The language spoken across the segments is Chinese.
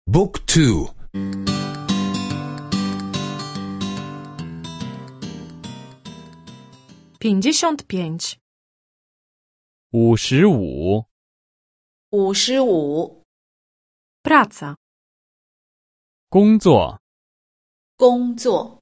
Book 2 55. 55. 55. Praca. 工作。 工作。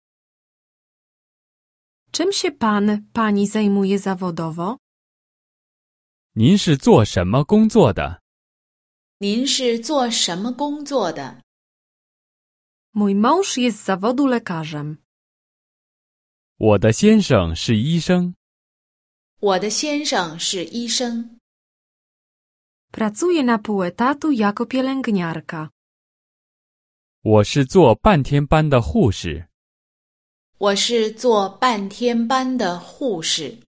Czym się pani zajmuje zawodowo? 您是做什么工作的？ 您是做什么工作的？ Mój mąż jest z zawodu lekarzem. 我的先生是医生。 我的先生是医生。 Pracuje na pół etatu jako pielęgniarka. 我是做半天班的护士。 我是做半天班的护士。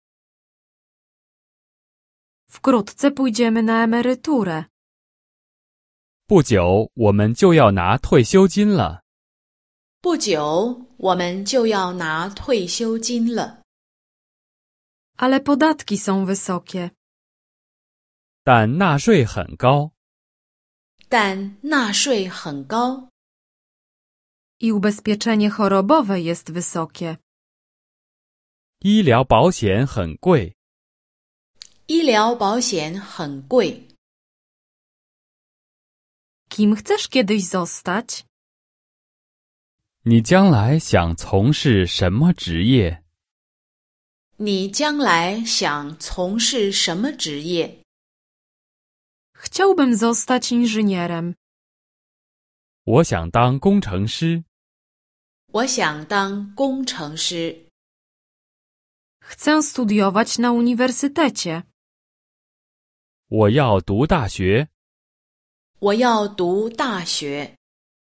Wkrótce pójdziemy na emeryturę. 不久我们就要拿退休金了。 不久，我们就要拿退休金了。 Ale podatki są wysokie. 但纳税很高。 但纳税很高。 I ubezpieczenie chorobowe jest wysokie. 医疗保险很贵。 医疗保险很贵。 Kim chcesz kiedyś zostać? 你将来想从事什么职业？ 你将来想从事什么职业？ Chciałbym zostać inżynierem. 我想当工程师。 我想当工程师。 Chcę studiować na uniwersytecie. 我要读大学。 我要读大学。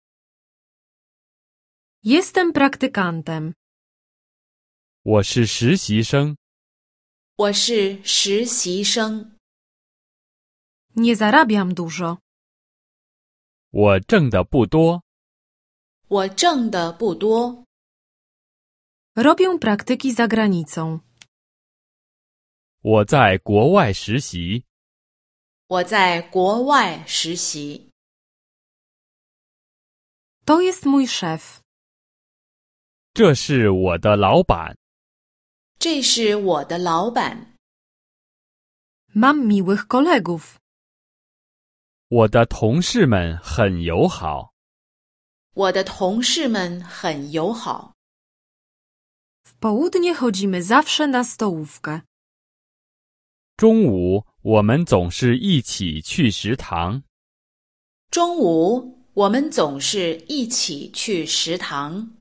Jestem praktykantem. 我是实习生。 我是实习生。 Nie zarabiam dużo. 我挣的不多。 我挣的不多。 Robię praktyki za granicą. 我在国外实习。 我在国外实习。 To jest mój szef. 这是我的老板。 这是我的老板。 Mam miłych kolegów. 我的同事们很友好。 我的同事们很友好。 W południe chodzimy zawsze na stołówkę. 中午我们总是一起去食堂。 中午我们总是一起去食堂。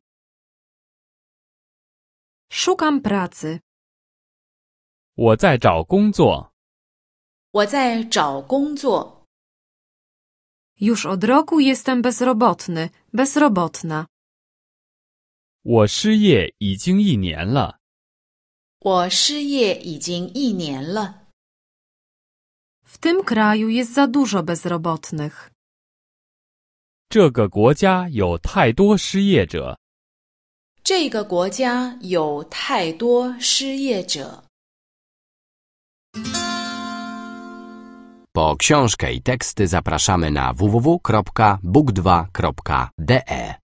Szukam pracy. 我在找工作。 我在找工作。 Już od roku jestem bezrobotny, bezrobotna. 我失业已经1年了。 我失业已经1年了。 W tym kraju jest za dużo bezrobotnych. 这个国家有太多失业者。 这个国家有太多失业者。 Po książkę i teksty zapraszamy na www.book2.de